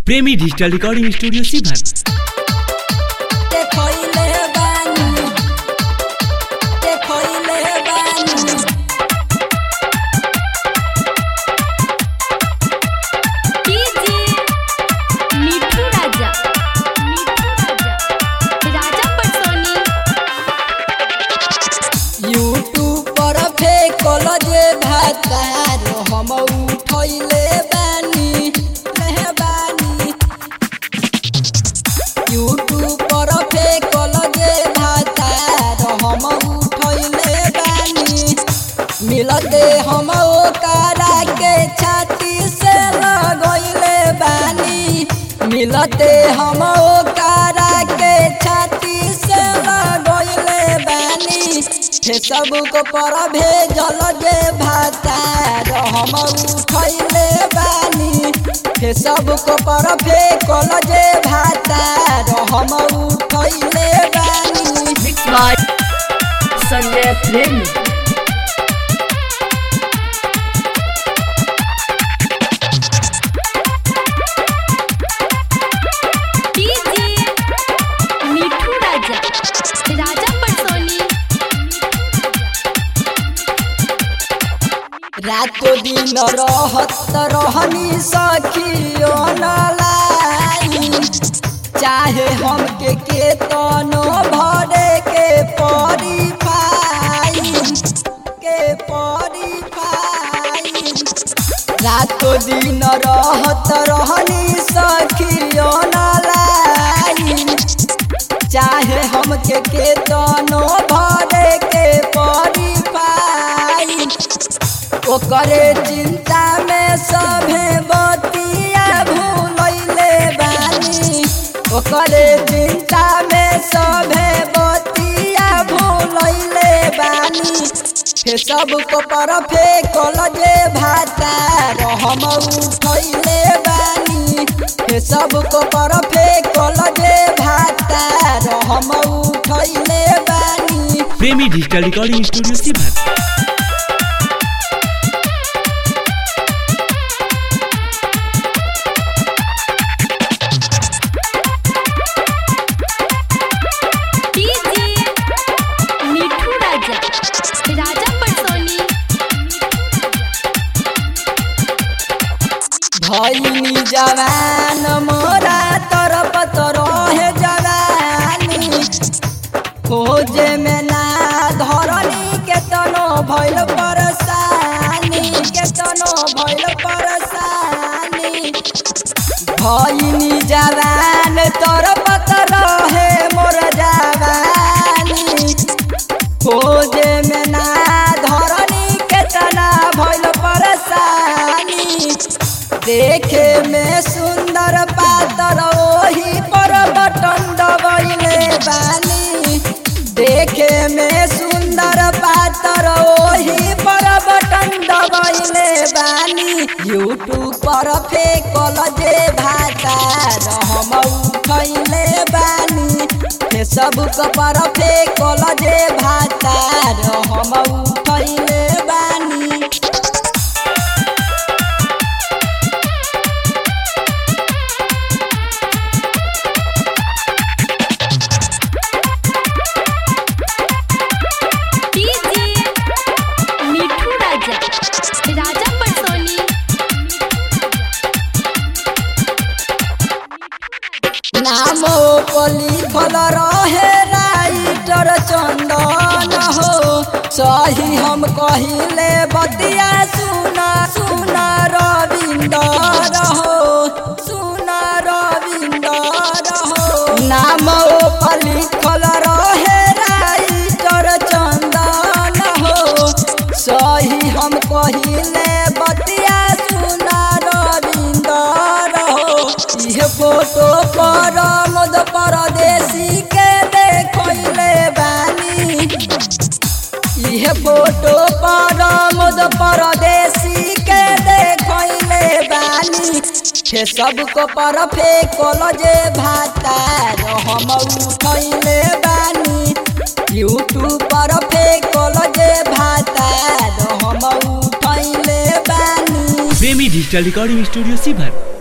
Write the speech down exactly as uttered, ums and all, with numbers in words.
प्रेमी digital recording studio सीभर। हम उठैले बानी मेहबानी यूट्यूब पर फेकल जे भातार हम उठैले बानी मिलते हम ओकरा के छाती से लगैले बानी मिलते हम ओकरा के छाती से लगैले बानी फेसबुक पर भेजल जे भातार हम उठैले बानी फेसबुक पर फेकल जे भातार हम उठैले बानी। मिक्स बाय संजय प्रेमी। रातो दिन रहत रहनी सखियो नलाई चाहे हमके के तनो भरे के परी पाई के परी पाई रातो दिन रहत रहनी सखियो नलाई चाहे हमके के तनो भरे के परी पाई ओकरे चिंता में सभे बतिया भूलैले बानी ओकरे चिंता में सभे बतिया भूलैले बानी फेसबुक पर फेकल जे भातार हम उठैले बानी फेसबुक पर फेकल जे भातार हम उठैले बानी। प्रेमी डिजिटल रिकॉर्डिंग स्टूडियो सीभर। भैनी जवान मोरा तरफ तो रहे जवानी खोजे में ना धरनी केतनो भइल परेशानी केतनो भइल परेशानी भैनी जवान तरफ तो रहे मोर जवानी खोजे में ना धरनी केतना भइल परेशानी देखे में सुंदर पातर ओही पर बटन दबैले बानी देखे में सुंदर पातर ओही पर बटन दबैले बानी यूट्यूब पर फेकल जे भातार हम उठैले बानी फेसबुक पर फेकल जे भातार हम उठैले बानी। नाम लिखल रहे राइटर चंदन हो सही हम कहिले बतिया सुना सुना रविंदर हो सुना रविंदर हो नाम लिखल रहे राइटर चंदन हो सही हम कहिले बतिया सुना रविंदर हो यह फोटो पर मद परदेसी के देखैले बानी यह फोटो पर मद परदेसी के देखैले बानी फेसबुक पर फेकल जे भातार हम उठैले बानी यूट्यूब पर फेकल जे भातार हम उठैले बानी। प्रेमी डिजिटल रिकॉर्डिंग स्टूडियो सीभर।